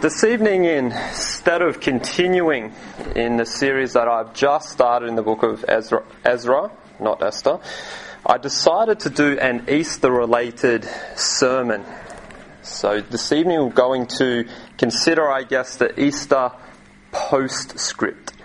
This evening, instead of continuing in the series that I've just started in the book of Ezra, not Esther, I decided to do an Easter-related sermon. So this evening we're going to consider, the Easter postscript.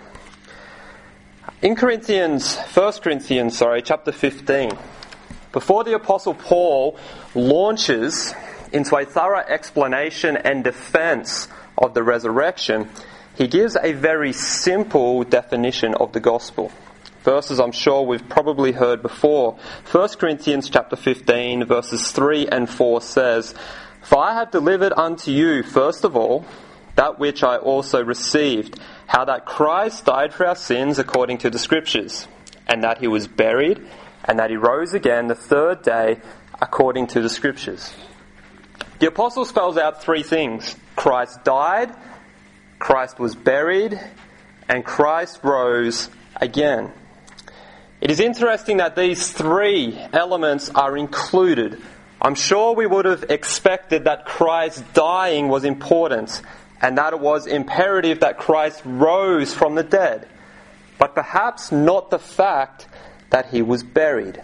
In 1 Corinthians, chapter 15, before the Apostle Paul launches into a thorough explanation and defense of the resurrection, he gives a very simple definition of the gospel. Verses I'm sure we've probably heard before. 1 Corinthians chapter 15 verses 3 and 4 says, "For I have delivered unto you, first of all, that which I also received, how that Christ died for our sins according to the Scriptures, and that he was buried, and that he rose again the third day according to the Scriptures." The apostle spells out three things. Christ died, Christ was buried, and Christ rose again. It is interesting that these three elements are included. I'm sure we would have expected that Christ dying was important and that it was imperative that Christ rose from the dead, but perhaps not the fact that he was buried.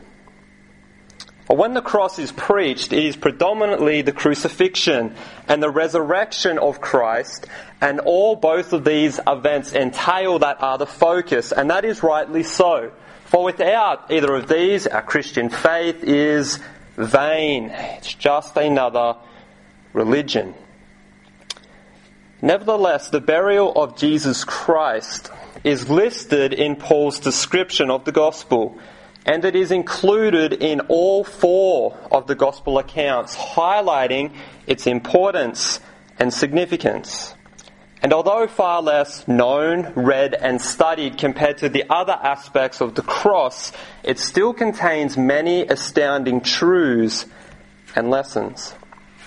When the cross is preached, it is predominantly the crucifixion and the resurrection of Christ, and both of these events entail that are the focus, and that is rightly so. For without either of these, our Christian faith is vain. It's just another religion. Nevertheless, the burial of Jesus Christ is listed in Paul's description of the gospel, and it is included in all four of the gospel accounts, highlighting its importance and significance. And although far less known, read and studied compared to the other aspects of the cross, it still contains many astounding truths and lessons.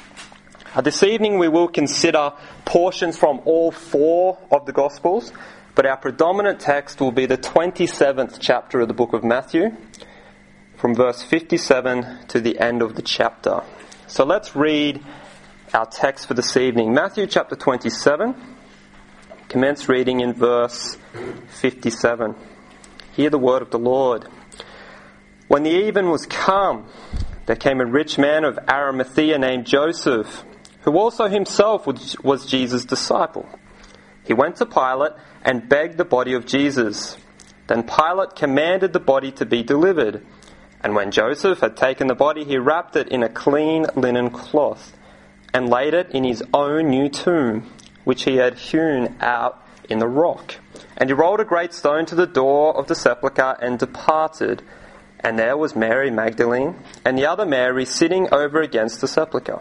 This evening we will consider portions from all four of the Gospels, but our predominant text will be the 27th chapter of the book of Matthew, from verse 57 to the end of the chapter. So let's read our text for this evening. Matthew chapter 27, commence reading in verse 57. Hear the word of the Lord. "When the even was come, there came a rich man of Arimathea named Joseph, who also himself was Jesus' disciple. He went to Pilate and begged the body of Jesus. Then Pilate commanded the body to be delivered. And when Joseph had taken the body, he wrapped it in a clean linen cloth and laid it in his own new tomb, which he had hewn out in the rock. And he rolled a great stone to the door of the sepulchre and departed. And there was Mary Magdalene and the other Mary sitting over against the sepulchre.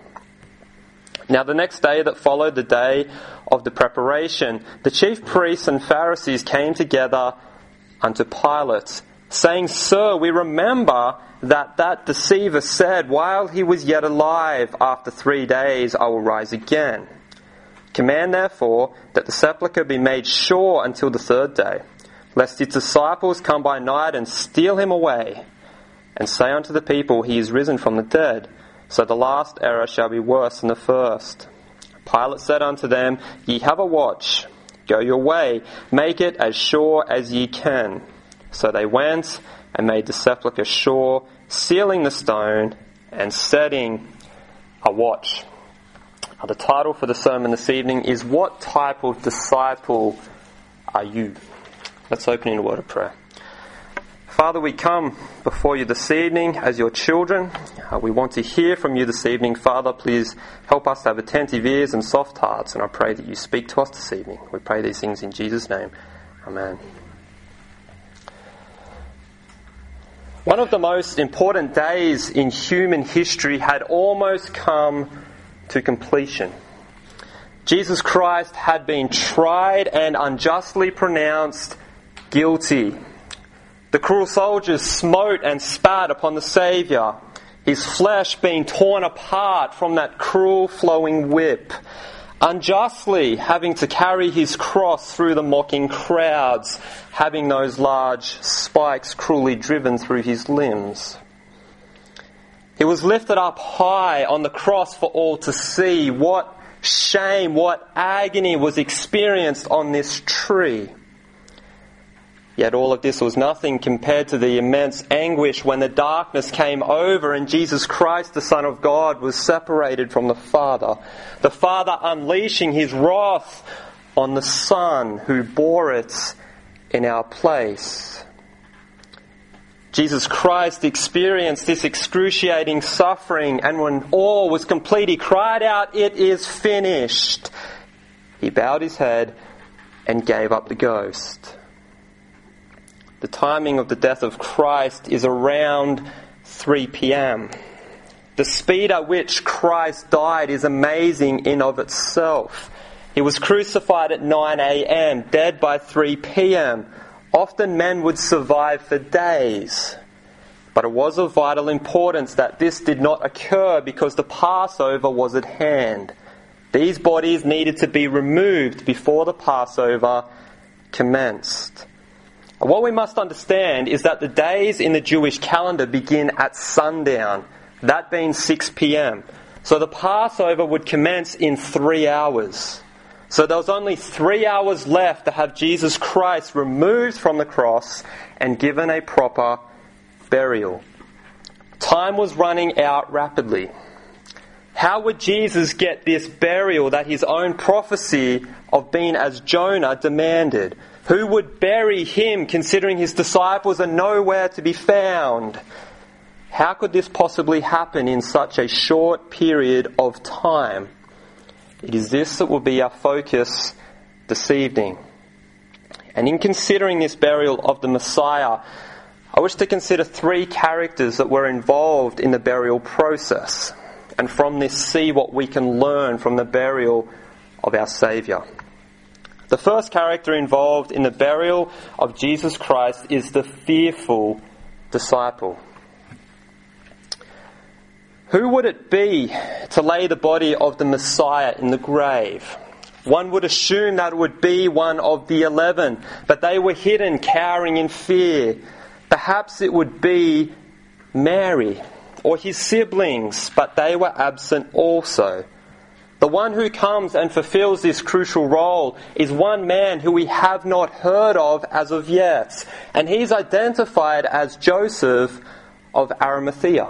Now the next day that followed the day of the preparation, the chief priests and Pharisees came together unto Pilate, saying, 'Sir, we remember that deceiver said, while he was yet alive, after 3 days I will rise again. Command therefore that the sepulchre be made sure until the third day, lest his disciples come by night and steal him away, and say unto the people, He is risen from the dead. So the last error shall be worse than the first.' Pilate said unto them, 'Ye have a watch. Go your way, make it as sure as ye can.' So they went and made the sepulchre sure, sealing the stone and setting a watch." The title for the sermon this evening is, "What Type of Disciple Are You?" Let's open in a word of prayer. Father, we come before you this evening as your children. We want to hear from you this evening. Father, please help us to have attentive ears and soft hearts, and I pray that you speak to us this evening. We pray these things in Jesus' name. Amen. One of the most important days in human history had almost come to completion. Jesus Christ had been tried and unjustly pronounced guilty. The cruel soldiers smote and spat upon the Saviour, his flesh being torn apart from that cruel flowing whip, unjustly having to carry his cross through the mocking crowds, having those large spikes cruelly driven through his limbs. He was lifted up high on the cross for all to see. What shame, what agony was experienced on this tree. Yet all of this was nothing compared to the immense anguish when the darkness came over and Jesus Christ, the Son of God, was separated from the Father. The Father unleashing his wrath on the Son who bore it in our place. Jesus Christ experienced this excruciating suffering, and when all was complete, he cried out, "It is finished." He bowed his head and gave up the ghost. The timing of the death of Christ is around 3 p.m. The speed at which Christ died is amazing in of itself. He was crucified at 9 a.m., dead by 3 p.m. Often men would survive for days. But it was of vital importance that this did not occur because the Passover was at hand. These bodies needed to be removed before the Passover commenced. What we must understand is that the days in the Jewish calendar begin at sundown, that being 6 p.m. So the Passover would commence in 3 hours. So there was only 3 hours left to have Jesus Christ removed from the cross and given a proper burial. Time was running out rapidly. How would Jesus get this burial that his own prophecy of being as Jonah demanded? Who would bury him, considering his disciples are nowhere to be found? How could this possibly happen in such a short period of time? It is this that will be our focus this evening. And in considering this burial of the Messiah, I wish to consider 3 characters that were involved in the burial process, and from this see what we can learn from the burial of our Saviour. The first character involved in the burial of Jesus Christ is the fearful disciple. Who would it be to lay the body of the Messiah in the grave? One would assume that it would be one of the 11, but they were hidden, cowering in fear. Perhaps it would be Mary or his siblings, but they were absent also. The one who comes and fulfills this crucial role is one man who we have not heard of as of yet, and he's identified as Joseph of Arimathea.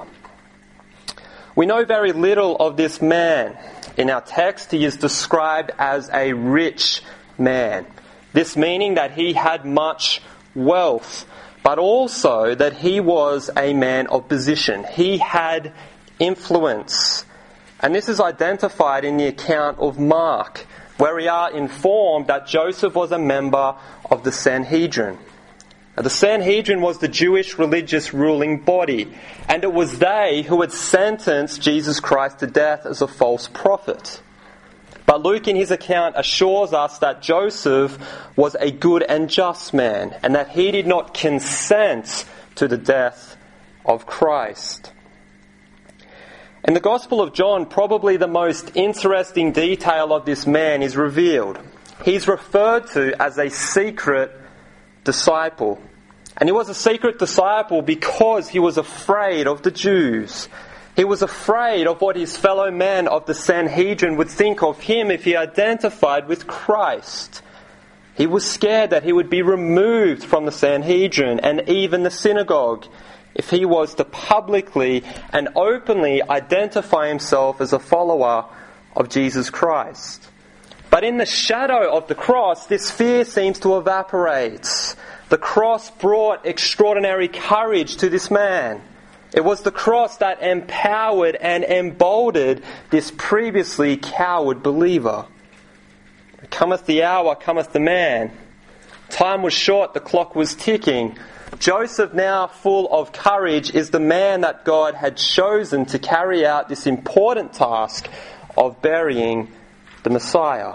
We know very little of this man. In our text, he is described as a rich man. This meaning that he had much wealth, but also that he was a man of position. He had influence. And this is identified in the account of Mark, where we are informed that Joseph was a member of the Sanhedrin. Now, the Sanhedrin was the Jewish religious ruling body, and it was they who had sentenced Jesus Christ to death as a false prophet. But Luke in his account assures us that Joseph was a good and just man, and that he did not consent to the death of Christ. In the Gospel of John, probably the most interesting detail of this man is revealed. He's referred to as a secret disciple. And he was a secret disciple because he was afraid of the Jews. He was afraid of what his fellow men of the Sanhedrin would think of him if he identified with Christ. He was scared that he would be removed from the Sanhedrin and even the synagogue if he was to publicly and openly identify himself as a follower of Jesus Christ. But in the shadow of the cross, this fear seems to evaporate. The cross brought extraordinary courage to this man. It was the cross that empowered and emboldened this previously coward believer. Cometh the hour, cometh the man. Time was short, the clock was ticking. Joseph, now full of courage, is the man that God had chosen to carry out this important task of burying the Messiah.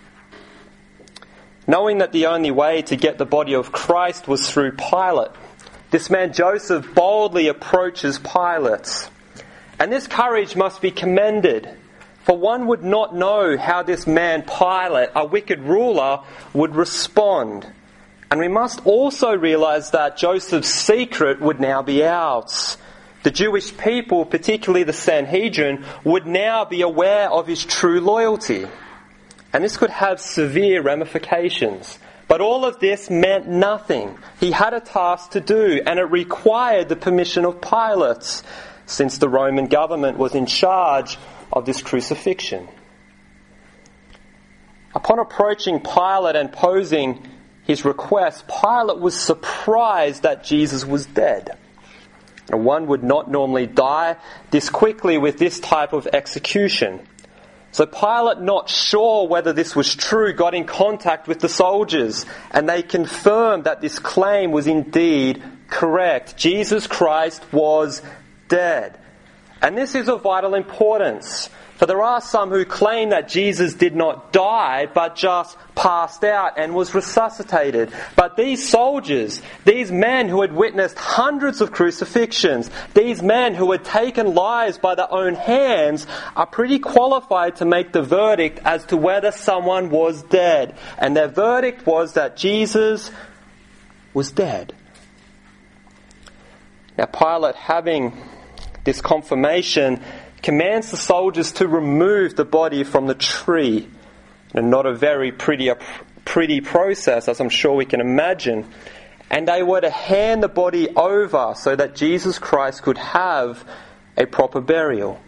Knowing that the only way to get the body of Christ was through Pilate, this man Joseph boldly approaches Pilate. And this courage must be commended, for one would not know how this man Pilate, a wicked ruler, would respond. And we must also realize that Joseph's secret would now be out. The Jewish people, particularly the Sanhedrin, would now be aware of his true loyalty. And this could have severe ramifications. But all of this meant nothing. He had a task to do, and it required the permission of Pilate, since the Roman government was in charge of this crucifixion. Upon approaching Pilate and posing his request, Pilate was surprised that Jesus was dead. Now, one would not normally die this quickly with this type of execution. So Pilate, not sure whether this was true, got in contact with the soldiers, and they confirmed that this claim was indeed correct. Jesus Christ was dead. And this is of vital importance, for there are some who claim that Jesus did not die, but just passed out and was resuscitated. But these soldiers, these men who had witnessed hundreds of crucifixions, these men who had taken lives by their own hands, are pretty qualified to make the verdict as to whether someone was dead. And their verdict was that Jesus was dead. Now Pilate, having this confirmation, commands the soldiers to remove the body from the tree. And not a very pretty process, as I'm sure we can imagine. And they were to hand the body over so that Jesus Christ could have a proper burial.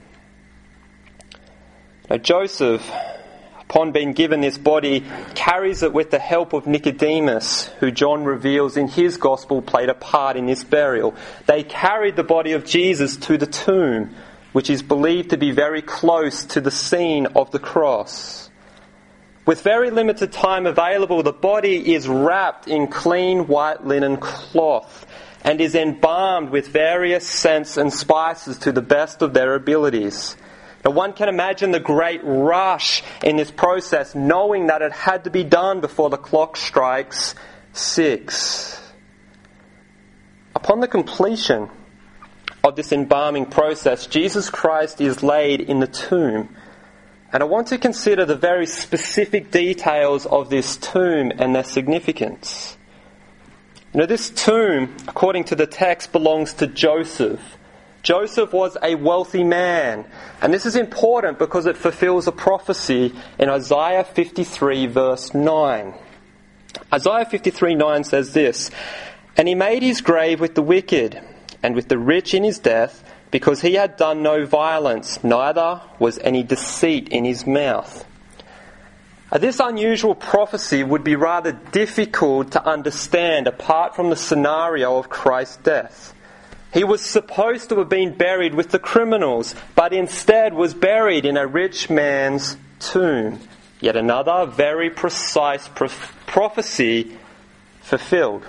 Now Joseph, upon being given this body, carries it with the help of Nicodemus, who John reveals in his gospel played a part in this burial. They carried the body of Jesus to the tomb, which is believed to be very close to the scene of the cross. With very limited time available, the body is wrapped in clean white linen cloth and is embalmed with various scents and spices to the best of their abilities. Now one can imagine the great rush in this process, knowing that it had to be done before the clock strikes 6. Upon the completion of this embalming process, Jesus Christ is laid in the tomb. And I want to consider the very specific details of this tomb and their significance. You know, this tomb, according to the text, belongs to Joseph. Joseph was a wealthy man. And this is important because it fulfills a prophecy in Isaiah 53 verse 9. Isaiah 53:9 says this, "And he made his grave with the wicked, and with the rich in his death, because he had done no violence, neither was any deceit in his mouth." This unusual prophecy would be rather difficult to understand apart from the scenario of Christ's death. He was supposed to have been buried with the criminals, but instead was buried in a rich man's tomb. Yet another very precise prophecy fulfilled.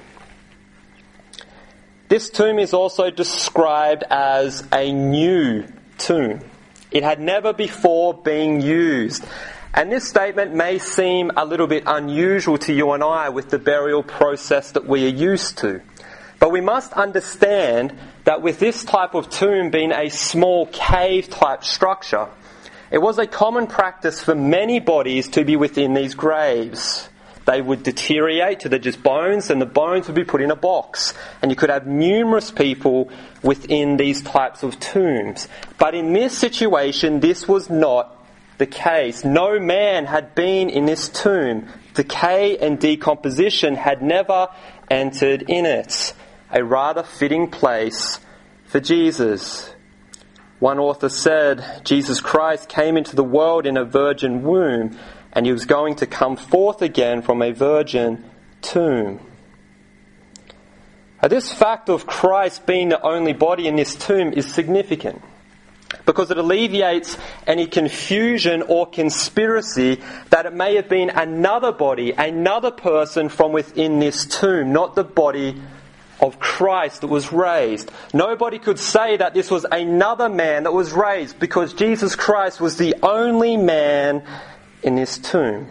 This tomb is also described as a new tomb. It had never before been used. And this statement may seem a little bit unusual to you and I with the burial process that we are used to. But we must understand that with this type of tomb being a small cave type structure, it was a common practice for many bodies to be within these graves. They would deteriorate to the just bones, and the bones would be put in a box. And you could have numerous people within these types of tombs. But in this situation, this was not the case. No man had been in this tomb. Decay and decomposition had never entered in it. A rather fitting place for Jesus. One author said, Jesus Christ came into the world in a virgin womb, and he was going to come forth again from a virgin tomb. Now, this fact of Christ being the only body in this tomb is significant because it alleviates any confusion or conspiracy that it may have been another body, another person from within this tomb, not the body of Christ that was raised. Nobody could say that this was another man that was raised because Jesus Christ was the only man in this tomb.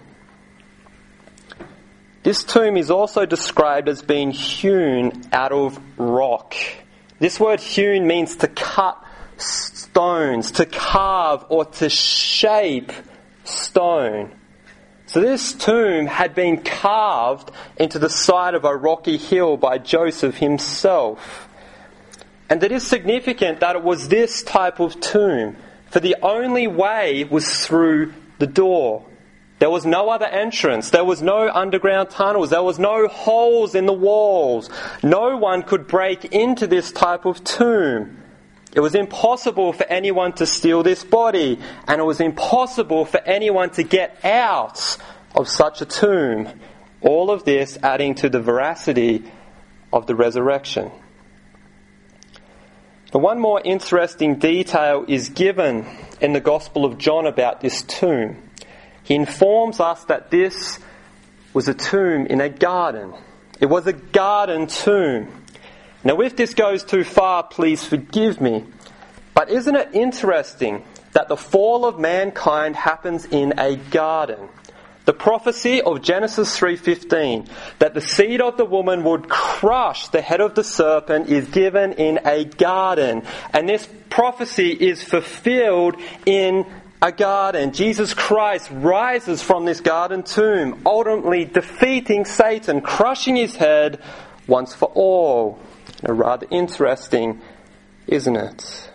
This tomb is also described as being hewn out of rock. This word hewn means to cut stones, to carve or to shape stone. So this tomb had been carved into the side of a rocky hill by Joseph himself. And it is significant that it was this type of tomb, for the only way was through the door. There was no other entrance. There was no underground tunnels. There was no holes in the walls. No one could break into this type of tomb. It was impossible for anyone to steal this body, and it was impossible for anyone to get out of such a tomb. All of this adding to the veracity of the resurrection. But one more interesting detail is given in the Gospel of John about this tomb. He informs us that this was a tomb in a garden. It was a garden tomb. Now, if this goes too far, please forgive me. But isn't it interesting that the fall of mankind happens in a garden? The prophecy of Genesis 3:15, that the seed of the woman would crush the head of the serpent, is given in a garden. And this prophecy is fulfilled in a garden. Jesus Christ rises from this garden tomb, ultimately defeating Satan, crushing his head once for all. Rather interesting, isn't it?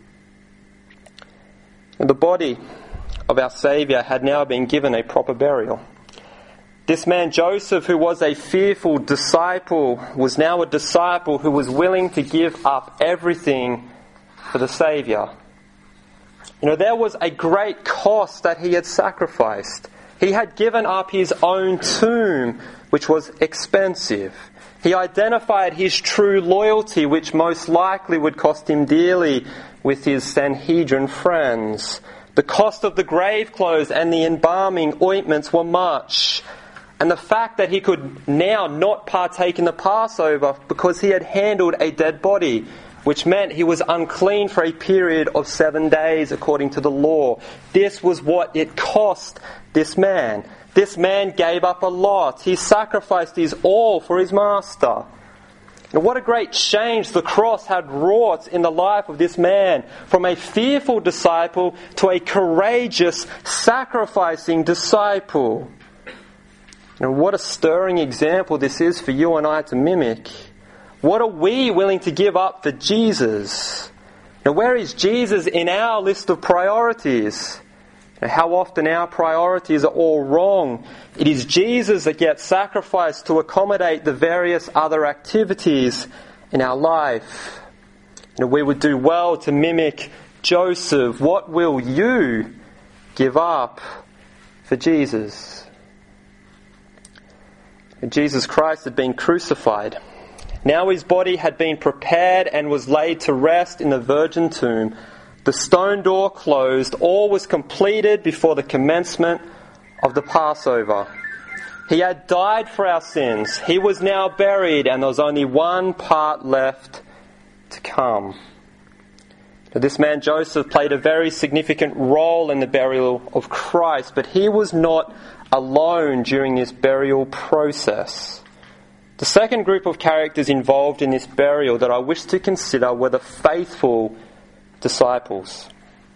And the body of our Saviour had now been given a proper burial. This man Joseph, who was a fearful disciple, was now a disciple who was willing to give up everything for the Saviour. There was a great cost that he had sacrificed. He had given up his own tomb, which was expensive. He identified his true loyalty, which most likely would cost him dearly, with his Sanhedrin friends. The cost of the grave clothes and the embalming ointments were much. And the fact that he could now not partake in the Passover because he had handled a dead body, which meant he was unclean for a period of 7 days according to the law. This was what it cost this man. This man gave up a lot. He sacrificed his all for his master. And what a great change the cross had wrought in the life of this man, from a fearful disciple to a courageous, sacrificing disciple. And what a stirring example this is for you and I to mimic. What are we willing to give up for Jesus? Now, where is Jesus in our list of priorities? Now, how often our priorities are all wrong. It is Jesus that gets sacrificed to accommodate the various other activities in our life. Now, we would do well to mimic Joseph. What will you give up for Jesus? And Jesus Christ had been crucified. Now his body had been prepared and was laid to rest in the virgin tomb. The stone door closed. All was completed before the commencement of the Passover. He had died for our sins. He was now buried, and there was only one part left to come. Now, this man Joseph played a very significant role in the burial of Christ, but he was not alone during this burial process. The second group of characters involved in this burial that I wish to consider were the faithful disciples.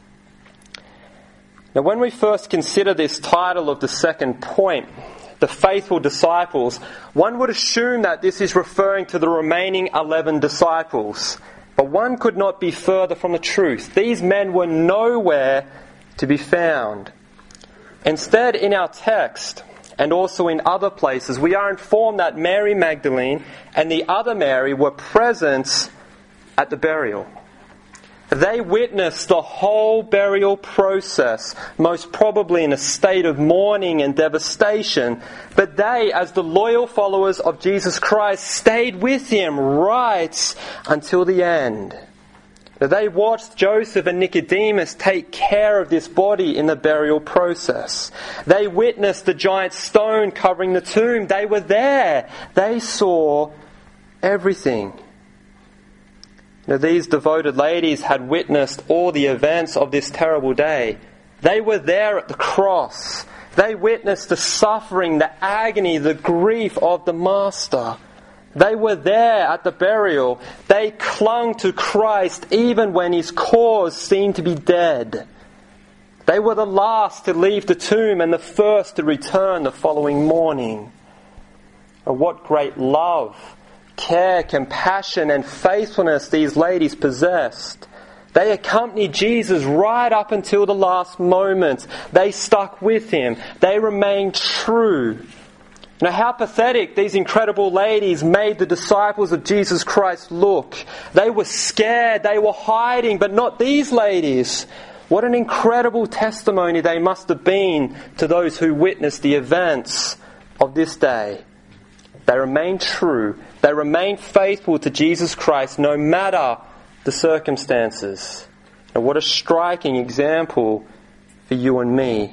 Now, when we first consider this title of the second point, the faithful disciples, one would assume that this is referring to the remaining 11 disciples. But one could not be further from the truth. These men were nowhere to be found. Instead, in our text, and also in other places, we are informed that Mary Magdalene and the other Mary were present at the burial. They witnessed the whole burial process, most probably in a state of mourning and devastation. But they, as the loyal followers of Jesus Christ, stayed with him right until the end. They watched Joseph and Nicodemus take care of this body in the burial process. They witnessed the giant stone covering the tomb. They were there. They saw everything. Now, these devoted ladies had witnessed all the events of this terrible day. They were there at the cross. They witnessed the suffering, the agony, the grief of the Master. They were there at the burial. They clung to Christ even when his cause seemed to be dead. They were the last to leave the tomb and the first to return the following morning. And what great love care, compassion, and faithfulness these ladies possessed. They accompanied Jesus right up until the last moment. They stuck with him. They remained true. Now, how pathetic these incredible ladies made the disciples of Jesus Christ look. They were scared, they were hiding, but not these ladies. What an incredible testimony they must have been to those who witnessed the events of this day. They remained true. They remained faithful to Jesus Christ no matter the circumstances. And what a striking example for you and me.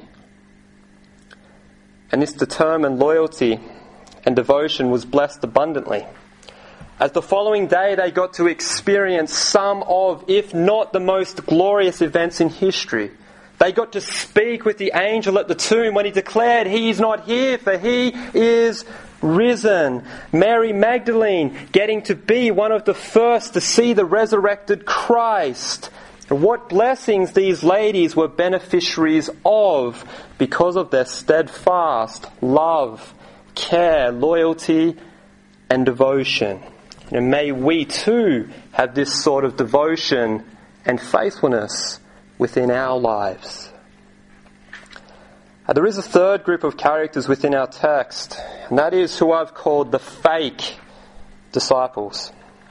And this determined loyalty and devotion was blessed abundantly. As the following day they got to experience some of, if not the most glorious events in history. They got to speak with the angel at the tomb when he declared, "He is not here, for he is risen." Mary Magdalene getting to be one of the first to see the resurrected Christ. What blessings these ladies were beneficiaries of because of their steadfast love, care, loyalty, and devotion. And may we too have this sort of devotion and faithfulness within our lives. There is a third group of characters within our text, and that is who I've called the fake disciples.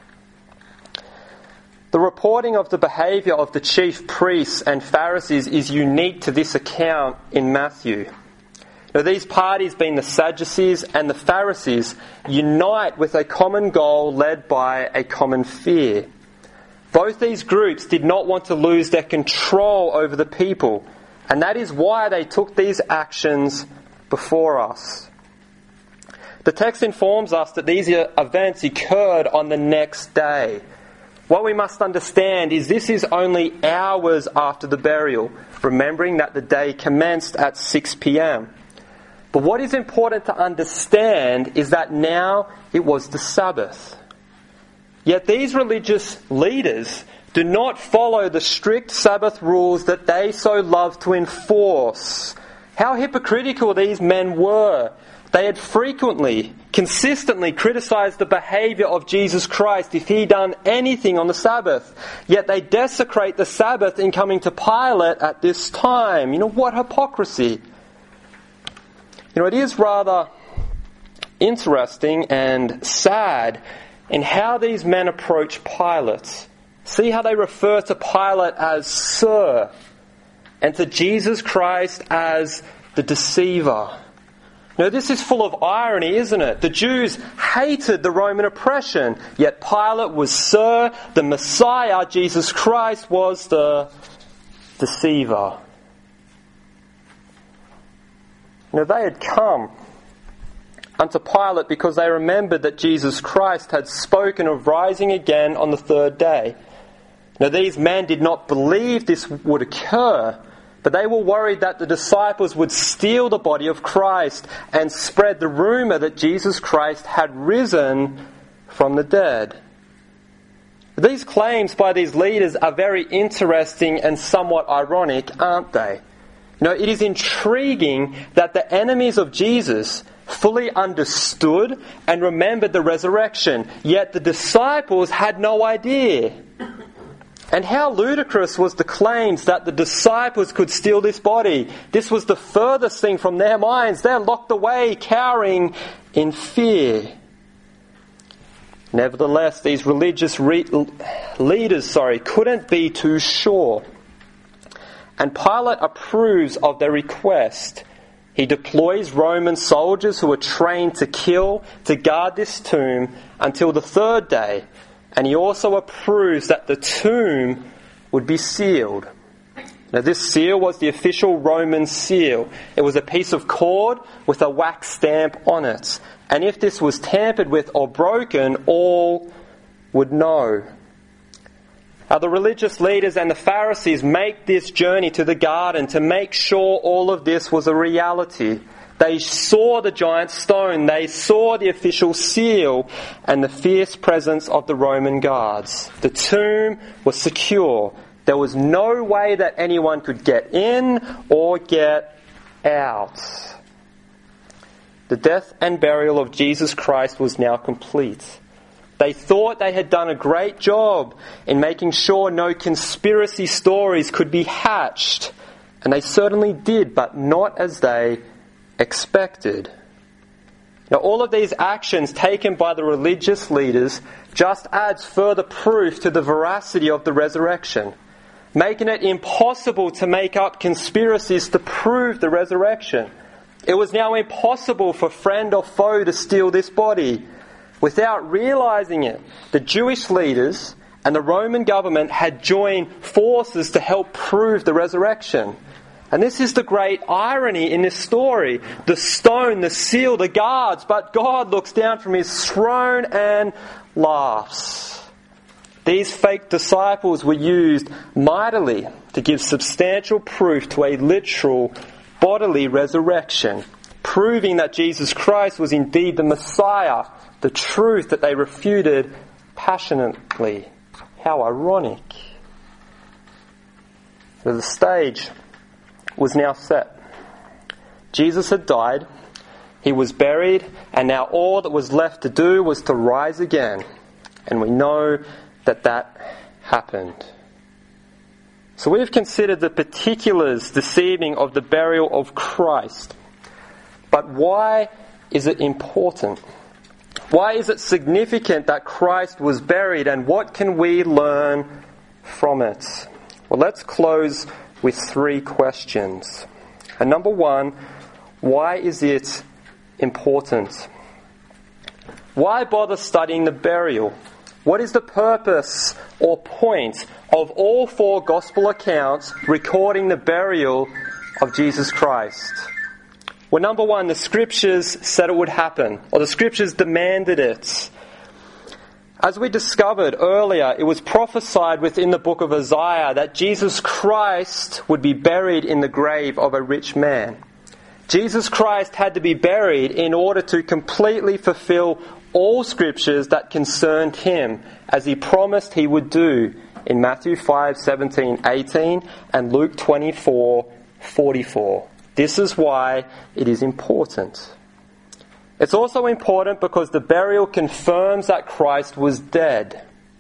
The reporting of the behaviour of the chief priests and Pharisees is unique to this account in Matthew. Now, these parties, being the Sadducees and the Pharisees, unite with a common goal led by a common fear. Both these groups did not want to lose their control over the people, and that is why they took these actions before us. The text informs us that these events occurred on the next day. What we must understand is this is only hours after the burial, remembering that the day commenced at 6 p.m. But what is important to understand is that now it was the Sabbath. Yet these religious leaders do not follow the strict Sabbath rules that they so love to enforce. How hypocritical these men were. They had frequently, consistently criticised the behaviour of Jesus Christ if he done anything on the Sabbath. Yet they desecrate the Sabbath in coming to Pilate at this time. What hypocrisy. It is rather interesting and sad in how these men approach Pilate. See how they refer to Pilate as Sir, and to Jesus Christ as the deceiver. Now, this is full of irony, isn't it? The Jews hated the Roman oppression, yet Pilate was Sir, the Messiah, Jesus Christ, was the deceiver. Now, they had come unto Pilate because they remembered that Jesus Christ had spoken of rising again on the third day. Now, these men did not believe this would occur, but they were worried that the disciples would steal the body of Christ and spread the rumour that Jesus Christ had risen from the dead. These claims by these leaders are very interesting and somewhat ironic, aren't they? It is intriguing that the enemies of Jesus fully understood and remembered the resurrection, yet the disciples had no idea. And how ludicrous was the claims that the disciples could steal this body. This was the furthest thing from their minds. They're locked away, cowering in fear. Nevertheless, these religious leaders couldn't be too sure. And Pilate approves of their request. He deploys Roman soldiers who are trained to kill, to guard this tomb until the third day. And he also approves that the tomb would be sealed. Now, this seal was the official Roman seal. It was a piece of cord with a wax stamp on it. And if this was tampered with or broken, all would know. Now, the religious leaders and the Pharisees make this journey to the garden to make sure all of this was a reality. They saw the giant stone, they saw the official seal and the fierce presence of the Roman guards. The tomb was secure. There was no way that anyone could get in or get out. The death and burial of Jesus Christ was now complete. They thought they had done a great job in making sure no conspiracy stories could be hatched. And they certainly did, but not as they expected. Now, all of these actions taken by the religious leaders just adds further proof to the veracity of the resurrection, making it impossible to make up conspiracies to prove the resurrection. It was now impossible for friend or foe to steal this body. Without realizing it, the Jewish leaders and the Roman government had joined forces to help prove the resurrection. And this is the great irony in this story. The stone, the seal, the guards, but God looks down from his throne and laughs. These fake disciples were used mightily to give substantial proof to a literal bodily resurrection, proving that Jesus Christ was indeed the Messiah, the truth that they refuted passionately. How ironic. So the stage was now set. Jesus had died, he was buried, and now all that was left to do was to rise again. And we know that that happened. So we have considered the particulars this evening of the burial of Christ. But why is it important? Why is it significant that Christ was buried, and what can we learn from it? Well, let's close with 3 questions. And number 1, why is it important? Why bother studying the burial? What is the purpose or point of all 4 gospel accounts recording the burial of Jesus Christ? Well, number 1, the scriptures said it would happen, or the scriptures demanded it. As we discovered earlier, it was prophesied within the book of Isaiah that Jesus Christ would be buried in the grave of a rich man. Jesus Christ had to be buried in order to completely fulfill all scriptures that concerned him, as he promised he would do in Matthew 5:17-18 and Luke 24:44. This is why it is important. It's also important because the burial confirms that Christ was dead.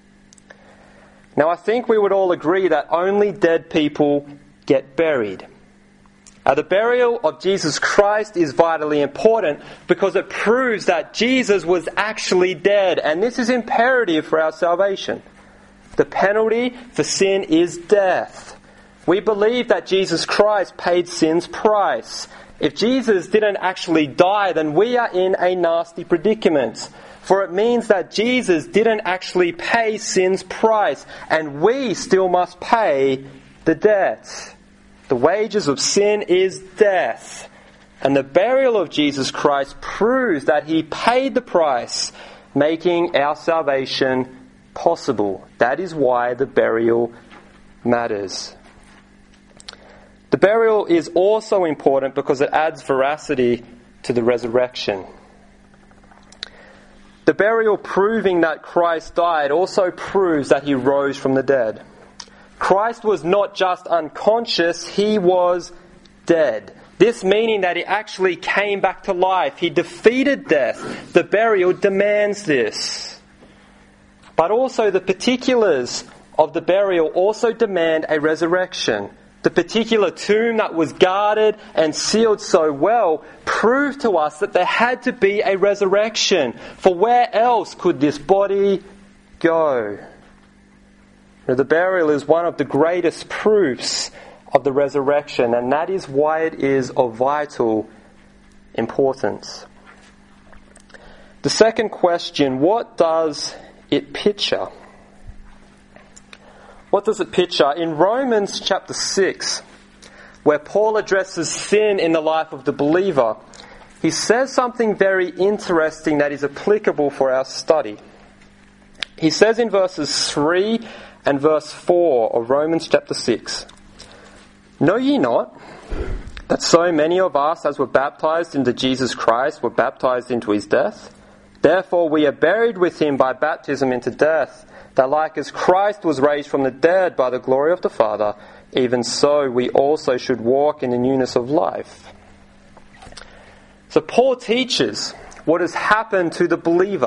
Now, I think we would all agree that only dead people get buried. The burial of Jesus Christ is vitally important because it proves that Jesus was actually dead, and this is imperative for our salvation. The penalty for sin is death. We believe that Jesus Christ paid sin's price. If Jesus didn't actually die, then we are in a nasty predicament. For it means that Jesus didn't actually pay sin's price, and we still must pay the debt. The wages of sin is death. And the burial of Jesus Christ proves that he paid the price, making our salvation possible. That is why the burial matters. The burial is also important because it adds veracity to the resurrection. The burial proving that Christ died also proves that he rose from the dead. Christ was not just unconscious, he was dead. This meaning that he actually came back to life. He defeated death. The burial demands this. But also the particulars of the burial also demand a resurrection. The particular tomb that was guarded and sealed so well proved to us that there had to be a resurrection. For where else could this body go? Now, the burial is one of the greatest proofs of the resurrection, and that is why it is of vital importance. The second question, what does it picture? What does it picture? In Romans chapter 6, where Paul addresses sin in the life of the believer, he says something very interesting that is applicable for our study. He says in verses 3 and verse 4 of Romans chapter 6, "Know ye not that so many of us as were baptized into Jesus Christ were baptized into his death? Therefore we are buried with him by baptism into death, that like as Christ was raised from the dead by the glory of the Father, even so we also should walk in the newness of life." So Paul teaches what has happened to the believer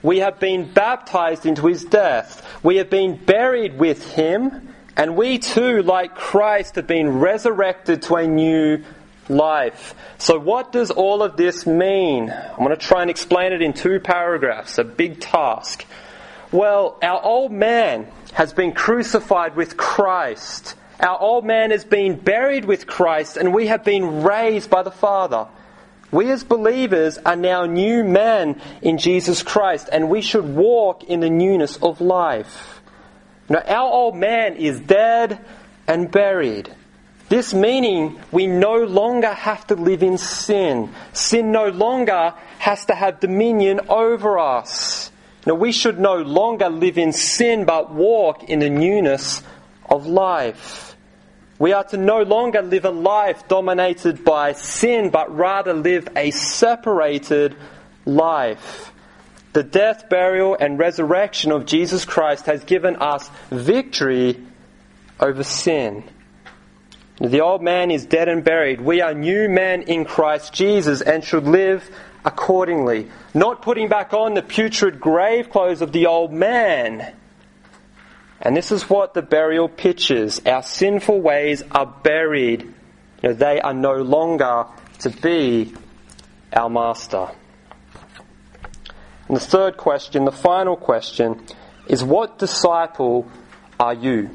We have been baptized into his death. We have been buried with him, and we too, like Christ, have been resurrected to a new life. So what does all of this mean? I'm going to try and explain it in 2 paragraphs, a big task. Well, our old man has been crucified with Christ. Our old man has been buried with Christ, and we have been raised by the Father. We as believers are now new men in Jesus Christ, and we should walk in the newness of life. Now, our old man is dead and buried. This meaning we no longer have to live in sin. Sin no longer has to have dominion over us. Now, we should no longer live in sin but walk in the newness of life. We are to no longer live a life dominated by sin but rather live a separated life. The death, burial and resurrection of Jesus Christ has given us victory over sin. The old man is dead and buried. We are new men in Christ Jesus and should live accordingly. Not putting back on the putrid grave clothes of the old man. And this is what the burial pictures. Our sinful ways are buried. They are no longer to be our master. And the third question, the final question, is what disciple are you?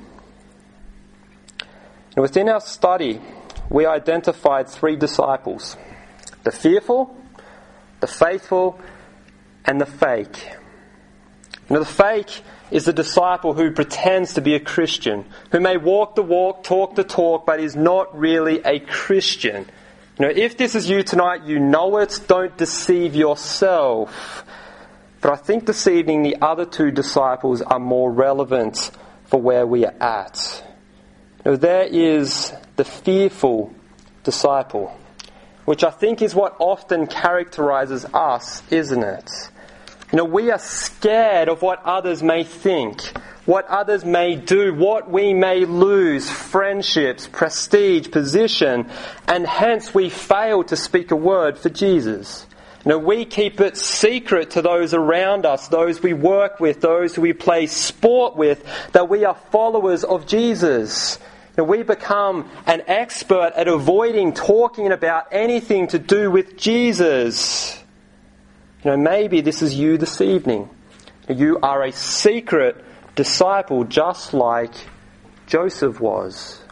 And within our study, we identified 3 disciples. The fearful, the faithful, and the fake. The fake is the disciple who pretends to be a Christian, who may walk the walk, talk the talk, but is not really a Christian. If this is you tonight, you know it. Don't deceive yourself. But I think this evening the other 2 disciples are more relevant for where we are at. There is the fearful disciple, which I think is what often characterizes us, isn't it? We are scared of what others may think, what others may do, what we may lose, friendships, prestige, position, and hence we fail to speak a word for Jesus. We keep it secret to those around us, those we work with, those we play sport with, that we are followers of Jesus. We become an expert at avoiding talking about anything to do with Jesus. Maybe this is you this evening. You are a secret disciple just like Joseph was.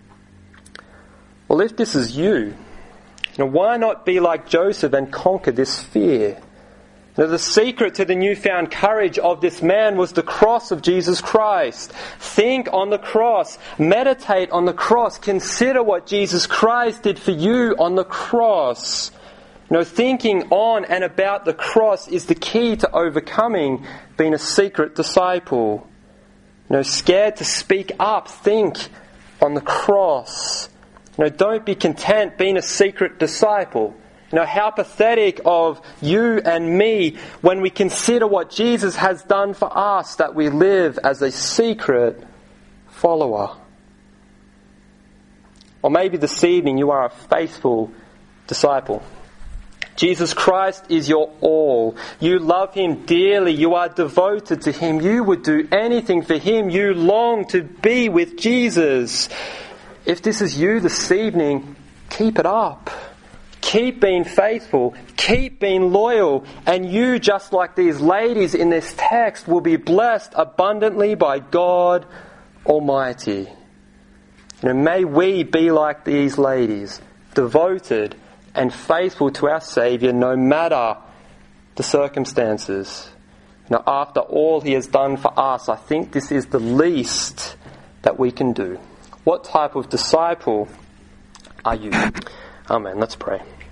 Well, if this is you, why not be like Joseph and conquer this fear? The secret to the newfound courage of this man was the cross of Jesus Christ. Think on the cross. Meditate on the cross. Consider what Jesus Christ did for you on the cross. Thinking on and about the cross is the key to overcoming being a secret disciple. Scared to speak up. Think on the cross. Don't be content being a secret disciple. How pathetic of you and me when we consider what Jesus has done for us, that we live as a secret follower. Or maybe this evening you are a faithful disciple. Jesus Christ is your all. You love Him dearly. You are devoted to Him. You would do anything for Him. You long to be with Jesus. If this is you this evening, keep it up. Keep being faithful. Keep being loyal. And you, just like these ladies in this text, will be blessed abundantly by God Almighty. May we be like these ladies, devoted and faithful to our Saviour no matter the circumstances. After all He has done for us, I think this is the least that we can do. What type of disciple are you? Amen. Let's pray.